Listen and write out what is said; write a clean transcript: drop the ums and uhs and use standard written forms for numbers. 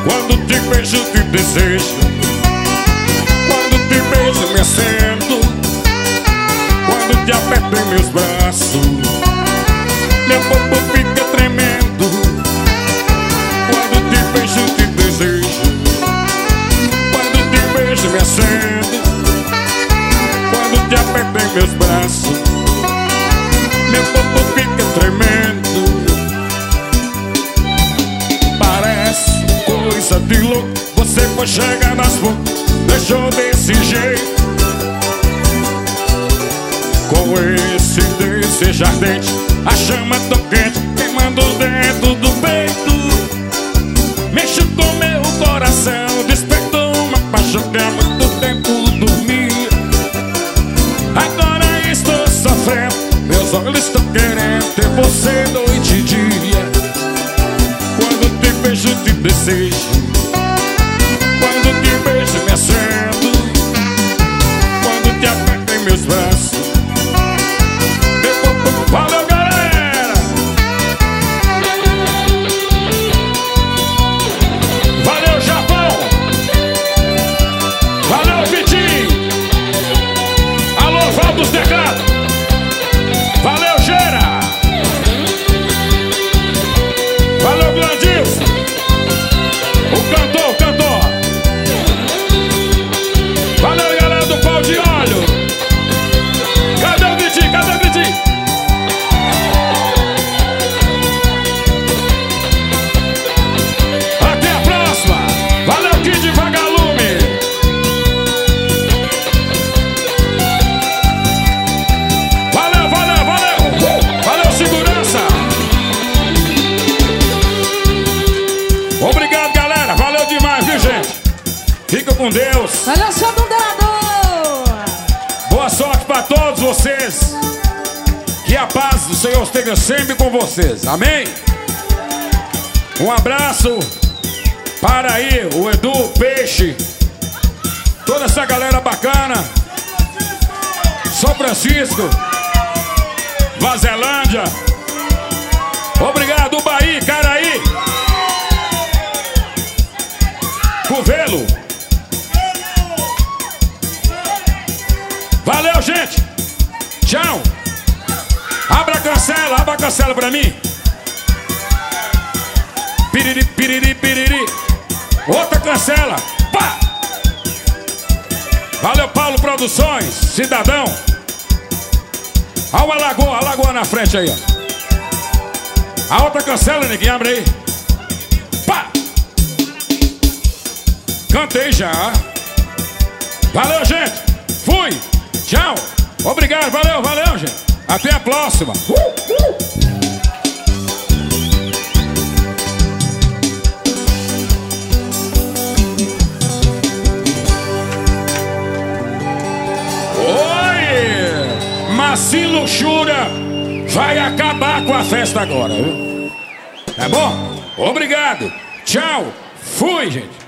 Quando te beijo, te desejo. Quando te beijo, me acendo. Quando te aperto em meus braços, meu corpo fica tremendo. Quando te beijo, te desejo. Quando te beijo, me acendo. Quando te aperto em meus braços, meu corpo fica tremendo. Parece coisa de louco, você foi chegar nas bocas, deixou desse jeito. Com esse desejo ardente, a chama tão quente, queimando dentro do peito. Mexe com meu coração, despertou uma paixão que há muito tempo dormia. Agora estou sofrendo, meus olhos estão querendo ter você noite e dia. Quando te beijo, te desejo. Quando te beijo, me acendo. Quando te aperto em meus braços. Valeu, galera! Valeu, Japão! Valeu, Vitinho! Alô, Valdos Negado! Valeu, Gera! Valeu, Glandilson! O cantor, o cantor! Valeu, galera do pau de óleo! Cadê o Vitinho? Cadê o Vitinho? Obrigado, galera. Valeu demais, viu, gente? Fica com Deus. Valeu, seu Dundado. Boa sorte pra todos vocês. Que a paz do Senhor esteja sempre com vocês. Amém? Um abraço para aí o Edu, Peixe, toda essa galera bacana. São Francisco, Vazelândia. Obrigado, Bahia, Caraí, Covelo. Valeu, gente. Tchau. Abra a cancela pra mim. Piriri, piriri, piriri. Outra cancela. Pá. Valeu, Paulo Produções, Cidadão. Olha a lagoa na frente aí, ó. A outra cancela, ninguém abre aí. Pá. Cantei já. Valeu, gente. Fui. Tchau. Obrigado. Valeu, valeu, gente. Até a próxima. Oi! Maci Luxúria vai acabar com a festa agora, viu? Tá bom? Obrigado. Tchau. Fui, gente.